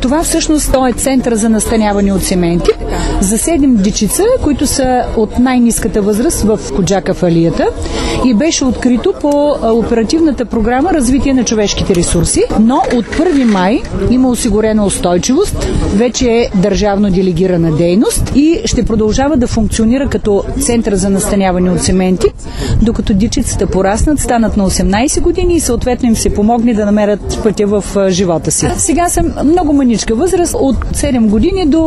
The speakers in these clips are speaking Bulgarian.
Това всъщност е център за настаняване от семейни тип за 7 дечица, които са от най-ниската възраст в Коджаков-Алията и беше открито по оперативната програма Развитие на човешките ресурси, но от 1 май има осигурена устойчивост, вече е държавно делегирана дейност и ще продължава да функционира като център за настаняване от семейни тип, докато дечицата пораснат, станат на 18 години и съответно им се помогне да намерят пътя в живота си. Сега съм много мъничка възраст, от 7 години до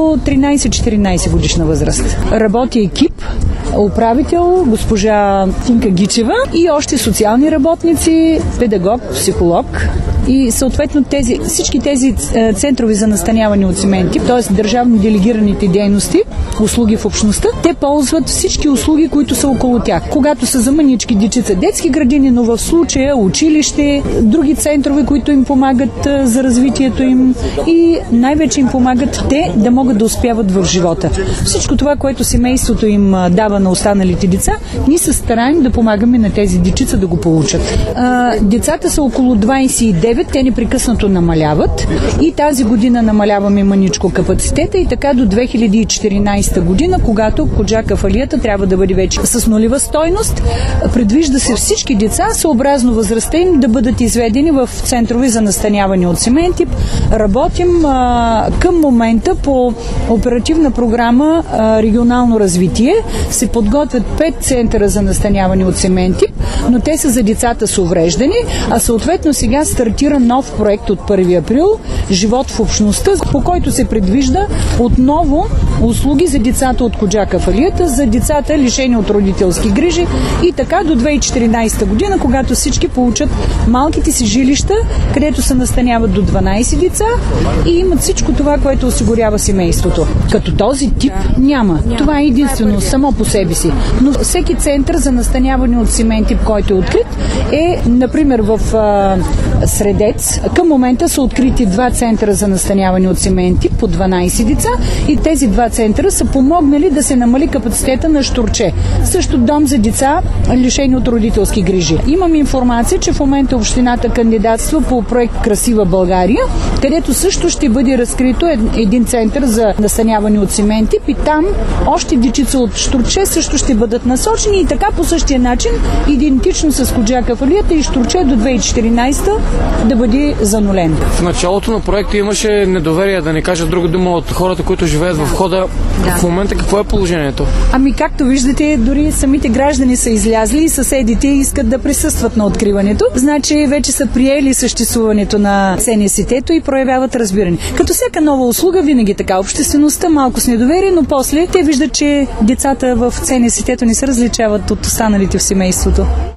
13-14 годишна възраст. Работи екип, управител, госпожа Тинка Гичева и още социални работници, педагог, психолог. И съответно всички тези центрови за настаняване от семейни тип, т.е. държавно делегираните дейности, услуги в общността, те ползват всички услуги, които са около тях. Когато са за мънички дечица, детски градини, но в случая училище, други центрове, които им помагат за развитието им и най-вече им помагат те да могат да успяват в живота. Всичко това, което семейството им дава на останалите деца, ние се стараем да помагаме на тези дечица да го получат. Децата са около 29, те непрекъснато намаляват и тази година намаляваме мъничко капацитета и така до 2014 година, когато Коджаков-Алията трябва да бъде вече с нулева стойност. Предвижда се всички деца, съобразно възрастта им, да бъдат изведени в центрове за настаняване от семейен тип. Работим към момента по оперативна програма регионално развитие. Се подготвят 5 центъра за настаняване от семейен тип, но те са за децата с увреждане, а съответно сега стартира нов проект от 1 април "Живот в общността", по който се предвижда отново услуги за децата от Коджаков-Алията, за децата лишени от родителски грижи и така до 2014 година, когато всички получат малките си жилища, където се настаняват до 12 деца и имат всичко това, което осигурява семейството. Като този тип няма. Това е единствено само по себе си. Но всеки център за настаняване от семейен тип, който е открит, е, например, в Средец. Към момента са открити 2 центъра за настаняване от семейен тип по 12 деца и тези 2 центъра са помогнали да се намали капацитета на Щурче. Също дом за деца, лишени от родителски грижи. Имам информация, че в момента общината кандидатства по проект "Красива България", където също ще бъде разкрито един център за настаняване от семейен тип и там още дечица от Щурче също ще бъдат насочени и така по същия начин, идентично с Коджаков-Алията и Щурче до 2014 да бъде занулен. В началото на проекта имаше недоверие, да не кажа друга дума, от хората, които живеят в входа. В момента какво е положението? Ами както виждате, дори самите граждани са излязли и съседите искат да присъстват на откриването. Значи вече са приели съществуването на СНСТ-то и проявяват разбиране. Като всяка нова услуга, винаги така, обществеността малко с недоверие, но после те виждат, че децата в СНСТ-то не се различават от останалите в семейството.